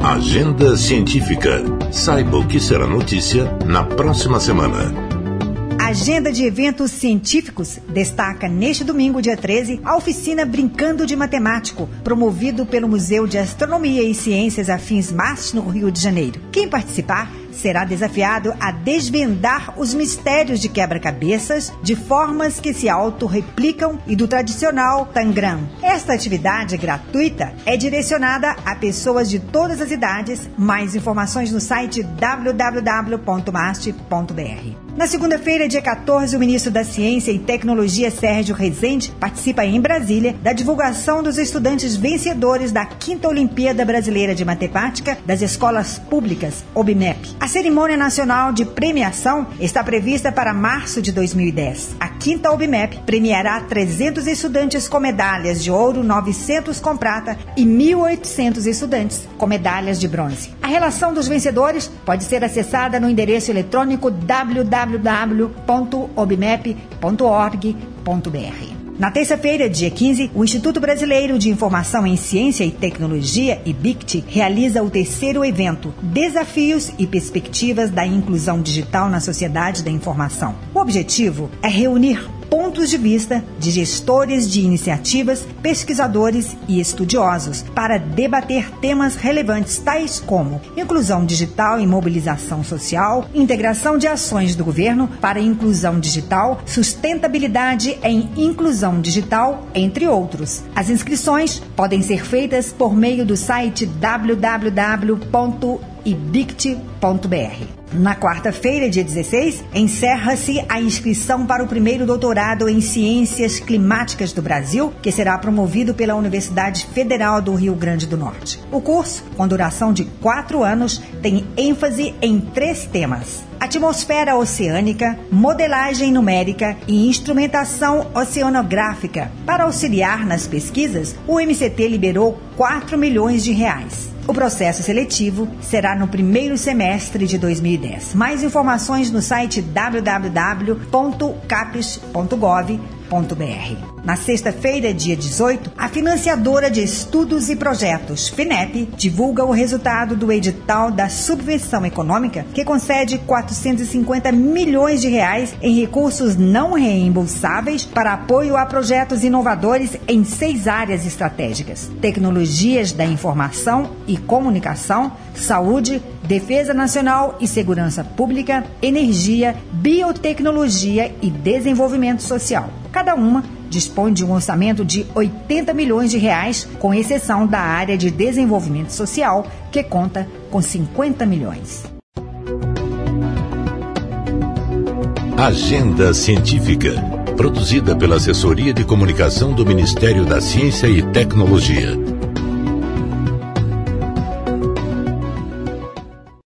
Agenda Científica. Saiba o que será notícia na próxima semana. A agenda de eventos científicos destaca neste domingo, dia 13, a oficina Brincando de Matemático, promovido pelo Museu de Astronomia e Ciências Afins MAST, no Rio de Janeiro. Quem participar será desafiado a desvendar os mistérios de quebra-cabeças, de formas que se autorreplicam e do tradicional tangram. Esta atividade gratuita é direcionada a pessoas de todas as idades. Mais informações no site www.mast.br. Na segunda-feira, dia 14, o ministro da Ciência e Tecnologia, Sérgio Rezende, participa em Brasília da divulgação dos estudantes vencedores da 5ª Olimpíada Brasileira de Matemática das Escolas Públicas, OBMEP. A cerimônia nacional de premiação está prevista para março de 2010. A 5ª OBMEP premiará 300 estudantes com medalhas de ouro, 900 com prata e 1.800 estudantes com medalhas de bronze. A relação dos vencedores pode ser acessada no endereço eletrônico www.obmep.org.br. Na terça-feira, dia 15, o Instituto Brasileiro de Informação em Ciência e Tecnologia, IBICT, realiza o 3º evento Desafios e Perspectivas da Inclusão Digital na Sociedade da Informação. O objetivo é reunir pontos de vista de gestores de iniciativas, pesquisadores e estudiosos para debater temas relevantes tais como inclusão digital e mobilização social, integração de ações do governo para inclusão digital, sustentabilidade em inclusão digital, entre outros. As inscrições podem ser feitas por meio do site www.ibict.br. Na quarta-feira, dia 16, encerra-se a inscrição para o primeiro doutorado em Ciências Climáticas do Brasil, que será promovido pela Universidade Federal do Rio Grande do Norte. O curso, com duração de 4 anos, tem ênfase em 3 temas: atmosfera oceânica, modelagem numérica e instrumentação oceanográfica. Para auxiliar nas pesquisas, o MCT liberou R$4 milhões. O processo seletivo será no primeiro semestre de 2010. Mais informações no site www.capes.gov.br. Na sexta-feira, dia 18, a financiadora de estudos e projetos, FINEP, divulga o resultado do edital da subvenção econômica que concede R$450 milhões em recursos não reembolsáveis para apoio a projetos inovadores em 6 áreas estratégicas: tecnologias da informação e comunicação, saúde, defesa nacional e segurança pública, energia, biotecnologia e desenvolvimento social. Cada uma dispõe de um orçamento de R$80 milhões, com exceção da área de desenvolvimento social, que conta com R$50 milhões. Agenda Científica, produzida pela Assessoria de Comunicação do Ministério da Ciência e Tecnologia.